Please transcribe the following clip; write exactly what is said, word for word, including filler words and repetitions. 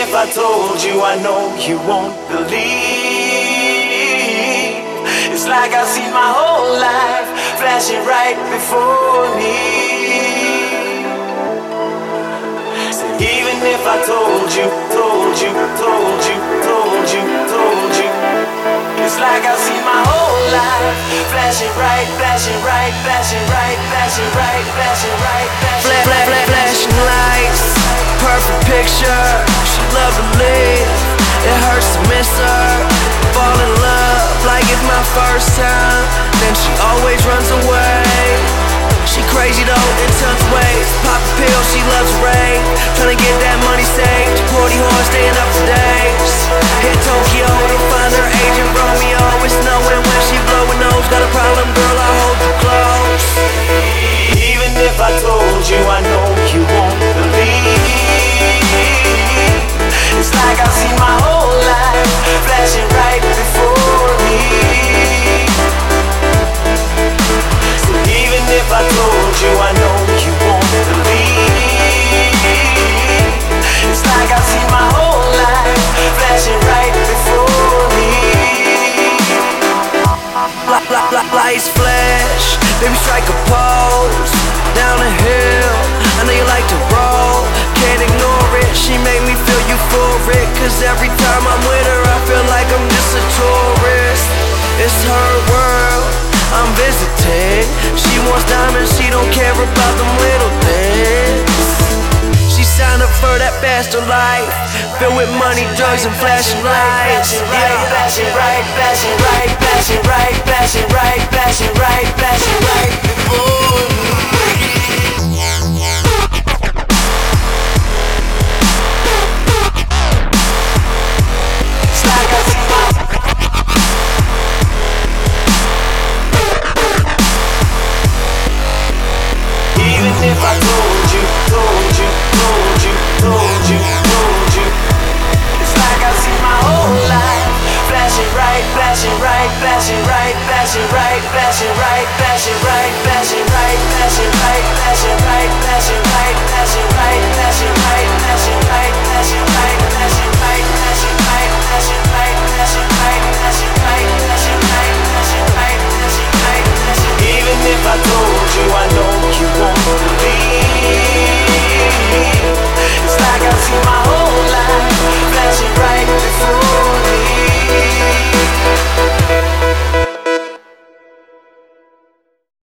if I told you, I know you won't believe. It's like I've seen my whole life flashing right before me. So even if I told you, told you, told you, told you, told you, it's like I've seen my whole life flashing right, flashing right, flashing right, flashing right, flashing right, flashing right. Flash, flash, flashing lights, perfect picture. She love to live, it hurts to miss her. Fall in love like it's my first time, then she always runs away. She crazy though in tons of ways. Pop a pill, she loves to rave, tryna get that money saved. Party hard, staying up for days. Hit Tokyo to find her agent Romeo. It's knowing when she blowing nose. Got a problem, girl, I hold you close. Even if I told you, I know you won't believe. It's like I've seen my whole life flashing right before me. So even if I told you, I know you won't believe. It's like I've seen my whole life flashing right before me. Lights flash, baby strike a pose. Down the hill, I know you like to roll. Can't ignore it, she make me feel euphoric. Cause every time I'm with her, I feel like I'm just a tourist. It's her world, I'm visiting. She wants diamonds, she don't care about them little things. She signed up for that faster life, filled with money, drugs, and flashing lights. Yeah. Flashing right, flashing right, flashing right, flashing right, flashing right, flashing right before me.